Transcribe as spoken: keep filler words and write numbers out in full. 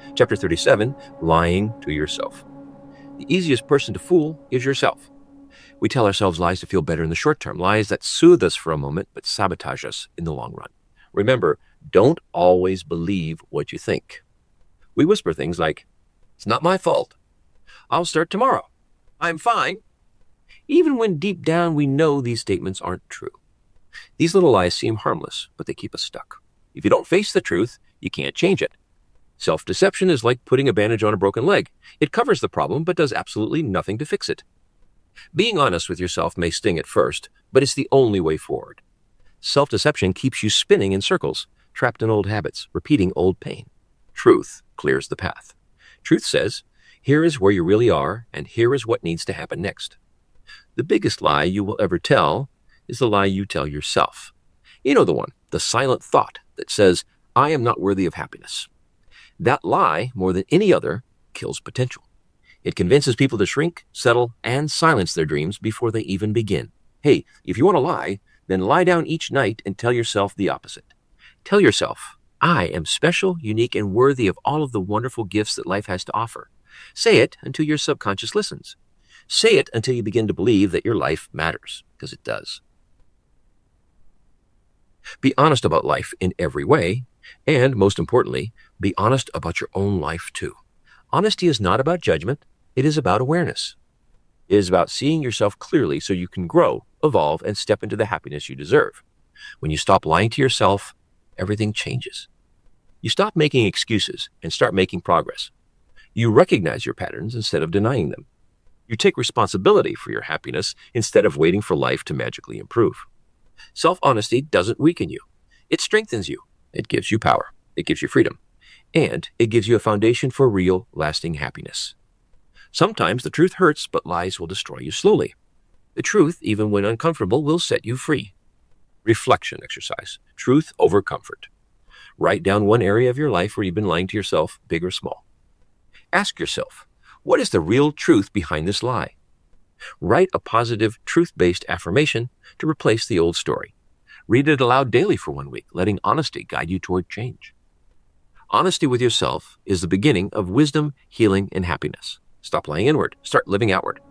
Chapter thirty-seven, Lying to Yourself. The easiest person to fool is yourself. We tell ourselves lies to feel better in the short term, lies that soothe us for a moment but sabotage us in the long run. Remember, don't always believe what you think. We whisper things like, "It's not my fault. I'll start tomorrow. I'm fine," even when deep down we know these statements aren't true. These little lies seem harmless, but they keep us stuck. If you don't face the truth, you can't change it. Self-deception is like putting a bandage on a broken leg. It covers the problem, but does absolutely nothing to fix it. Being honest with yourself may sting at first, but it's the only way forward. Self-deception keeps you spinning in circles, trapped in old habits, repeating old pain. Truth clears the path. Truth says, here is where you really are, and here is what needs to happen next. The biggest lie you will ever tell is the lie you tell yourself. You know the one, the silent thought that says, I am not worthy of happiness. That lie, more than any other, kills potential. It convinces people to shrink, settle, and silence their dreams before they even begin. Hey, if you want to lie, then lie down each night and tell yourself the opposite. Tell yourself, I am special, unique, and worthy of all of the wonderful gifts that life has to offer. Say it until your subconscious listens. Say it until you begin to believe that your life matters, because it does. Be honest about life in every way, and most importantly, be honest about your own life too. Honesty is not about judgment, it is about awareness. It is about seeing yourself clearly so you can grow, evolve, and step into the happiness you deserve. When you stop lying to yourself, everything changes. You stop making excuses and start making progress. You recognize your patterns instead of denying them. You take responsibility for your happiness instead of waiting for life to magically improve. Self-honesty doesn't weaken you. It strengthens you. It gives you power. It gives you freedom. And it gives you a foundation for real, lasting happiness. Sometimes the truth hurts, but lies will destroy you slowly. The truth, even when uncomfortable, will set you free. Reflection exercise. Truth over comfort. Write down one area of your life where you've been lying to yourself, big or small. Ask yourself, what is the real truth behind this lie? Write a positive, truth-based affirmation to replace the old story. Read it aloud daily for one week, letting honesty guide you toward change. Honesty with yourself is the beginning of wisdom, healing, and happiness. Stop lying inward. Start living outward.